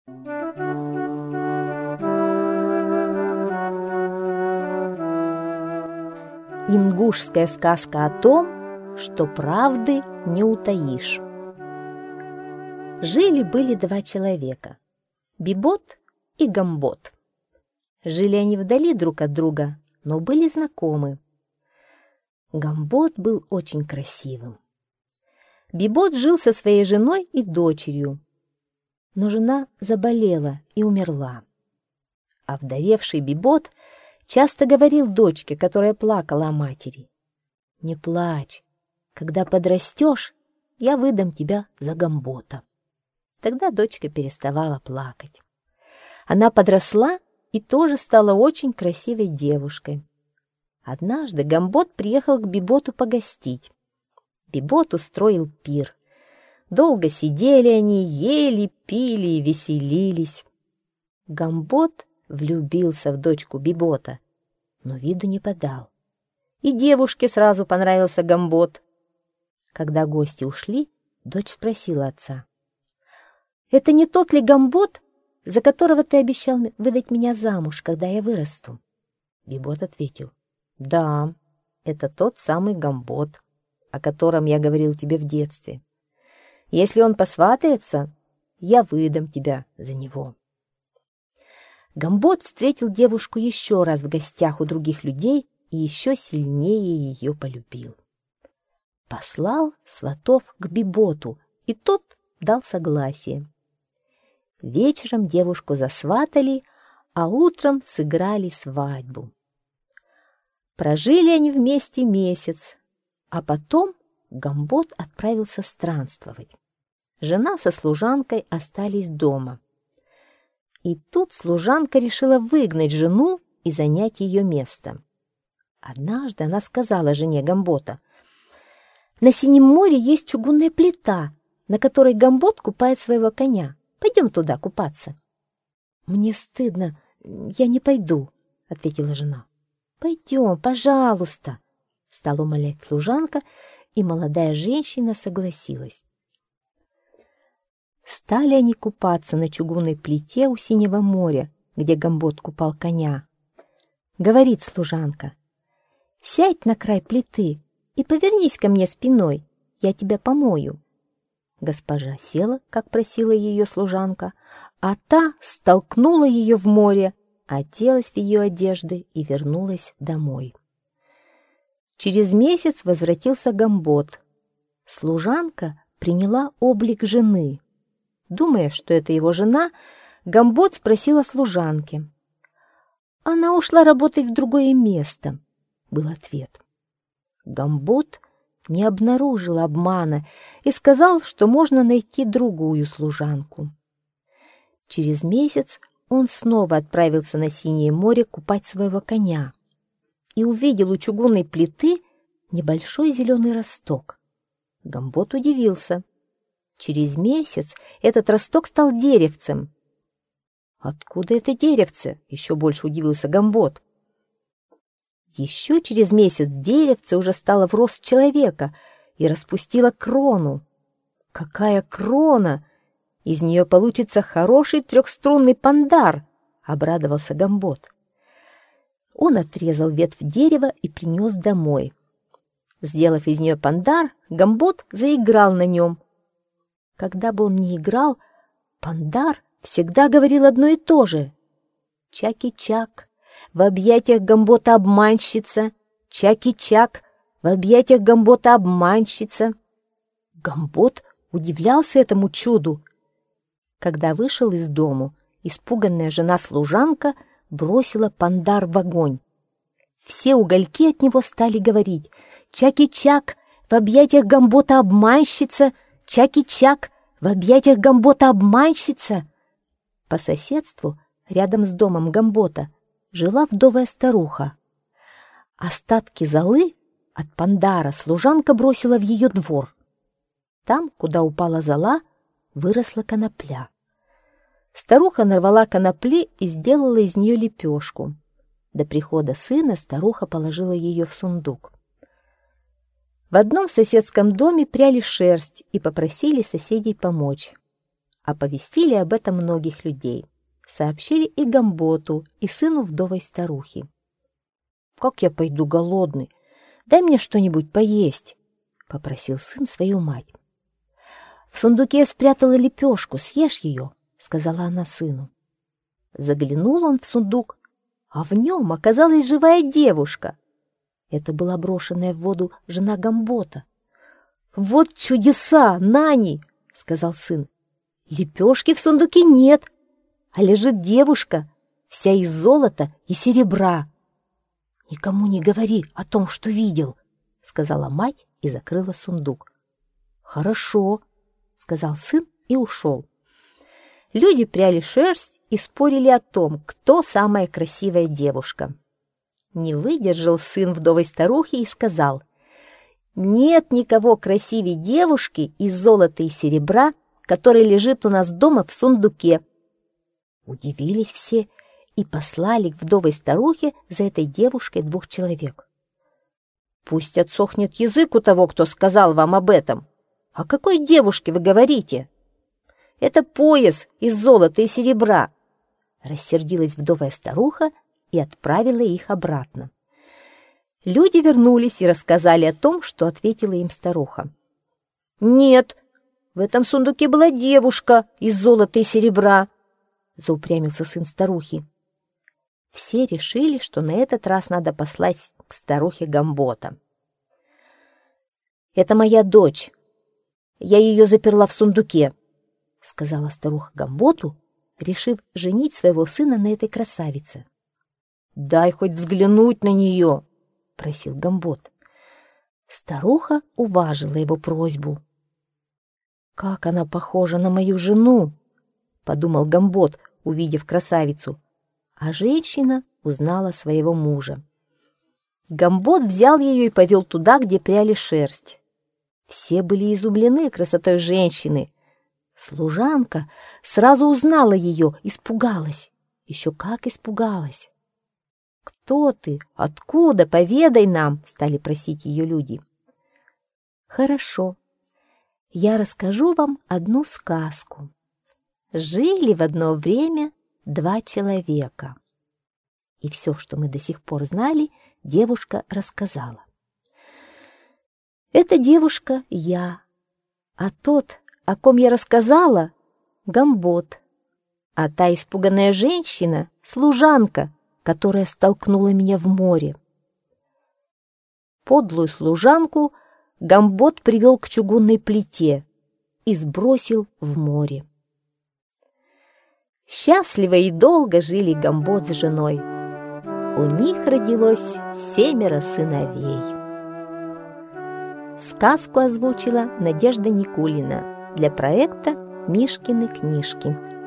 Ингушская сказка о том, что правды не утаишь. Жили-были два человека – Бибот и Гамбот. Жили они вдали друг от друга, но были знакомы. Гамбот был очень красивым. Бибот жил со своей женой и дочерью, но жена заболела и умерла. А вдовевший Бибот часто говорил дочке, которая плакала о матери: «Не плачь, когда подрастешь, я выдам тебя за Гамбота». Тогда дочка переставала плакать. Она подросла и тоже стала очень красивой девушкой. Однажды Гамбот приехал к Биботу погостить. Бибот устроил пир. Долго сидели они, ели, пили и веселились. Гамбот влюбился в дочку Бибота, но виду не подал. И девушке сразу понравился Гамбот. Когда гости ушли, дочь спросила отца: «Это не тот ли Гамбот, за которого ты обещал выдать меня замуж, когда я вырасту?» Бибот ответил: «Да, это тот самый Гамбот, о котором я говорил тебе в детстве. Если он посватается, я выдам тебя за него». Гамбот встретил девушку еще раз в гостях у других людей и еще сильнее ее полюбил. Послал сватов к Биботу, и тот дал согласие. Вечером девушку засватали, а утром сыграли свадьбу. Прожили они вместе месяц, а потом Гамбот отправился странствовать. Жена со служанкой остались дома. И тут служанка решила выгнать жену и занять ее место. Однажды она сказала жене Гамбота: «На Синем море есть чугунная плита, на которой Гамбот купает своего коня. Пойдем туда купаться». «Мне стыдно, я не пойду», — ответила жена. «Пойдем, пожалуйста», — стала умолять служанка, и молодая женщина согласилась. Стали они купаться на чугунной плите у Синего моря, где Гамбот купал коня. Говорит служанка: «Сядь на край плиты и повернись ко мне спиной, я тебя помою». Госпожа села, как просила ее служанка, а та столкнула ее в море, оделась в ее одежды и вернулась домой. Через месяц возвратился Гамбот. Служанка приняла облик жены. Думая, что это его жена, Гамбот спросила служанки: «Она ушла работать в другое место», — был ответ. Гамбот не обнаружил обмана и сказал, что можно найти другую служанку. Через месяц он снова отправился на Синее море купать своего коня и увидел у чугунной плиты небольшой зеленый росток. Гамбот удивился. Через месяц этот росток стал деревцем. «Откуда это деревце?» — еще больше удивился Гамбот. Еще через месяц деревце уже стало в рост человека и распустило крону. «Какая крона! Из нее получится хороший трехструнный пандар!» — обрадовался Гамбот. Он отрезал ветвь дерева и принес домой. Сделав из нее пандар, Гамбот заиграл на нем. Когда бы он ни играл, пандар всегда говорил одно и то же: «Чаки-чак, в объятиях Гамбота обманщица! Чаки-чак, в объятиях Гамбота обманщица!» Гамбот удивлялся этому чуду. Когда вышел из дому, испуганная жена-служанка бросила пандар в огонь. Все угольки от него стали говорить: «Чаки-чак, в объятиях Гамбота обманщица! Чаки-чак, в объятиях Гамбота обманщица!» По соседству, рядом с домом Гамбота, жила вдовая старуха. Остатки золы от пандара служанка бросила в ее двор. Там, куда упала зола, выросла конопля. Старуха нарвала конопли и сделала из нее лепешку. До прихода сына старуха положила ее в сундук. В одном соседском доме пряли шерсть и попросили соседей помочь. оповестили об этом многих людей. Сообщили и Гамботу, и сыну вдовой старухи. «Как я пойду голодный? Дай мне что-нибудь поесть», — попросил сын свою мать. «В сундуке я спрятала лепешку, съешь ее», — сказала она сыну. Заглянул он в сундук, а в нем оказалась живая девушка. Это была брошенная в воду жена Гамбота. «Вот чудеса, Нани!» — сказал сын. «Лепешки в сундуке нет, а лежит девушка, вся из золота и серебра». «Никому не говори о том, что видел», — сказала мать и закрыла сундук. «Хорошо», — сказал сын и ушел. Люди пряли шерсть и спорили о том, кто самая красивая девушка. Не выдержал сын вдовой старухи и сказал: «Нет никого красивее девушки из золота и серебра, которая лежит у нас дома в сундуке». Удивились все и послали к вдовой старухе за этой девушкой 2 человек. «Пусть отсохнет язык у того, кто сказал вам об этом. О какой девушке вы говорите?» «Это пояс из золота и серебра», — рассердилась вдовая старуха и отправила их обратно. Люди вернулись и рассказали о том, что ответила им старуха. «Нет, в этом сундуке была девушка из золота и серебра», — заупрямился сын старухи. Все решили, что на этот раз надо послать к старухе Гамбота. «Это моя дочь. Я ее заперла в сундуке», — сказала старуха Гамботу, решив женить своего сына на этой красавице. «Дай хоть взглянуть на нее», — просил Гамбот. Старуха уважила его просьбу. «Как она похожа на мою жену», — подумал Гамбот, увидев красавицу, а женщина узнала своего мужа. Гамбот взял ее и повел туда, где пряли шерсть. Все были изумлены красотой женщины. Служанка сразу узнала ее, испугалась. Еще как испугалась. «Кто ты? Откуда? Поведай нам!» — стали просить ее люди. «Хорошо, я расскажу вам одну сказку. Жили в одно время 2 человека». И все, что мы до сих пор знали, девушка рассказала. «Эта девушка я, а тот, о ком я рассказала, Гамбот, а та испуганная женщина — служанка, которая столкнула меня в море». Подлую служанку Гамбот привел к чугунной плите и сбросил в море. Счастливо и долго жили Гамбот с женой. У них родилось 7 сыновей. Сказку озвучила Надежда Никулина для проекта «Мишкины книжки».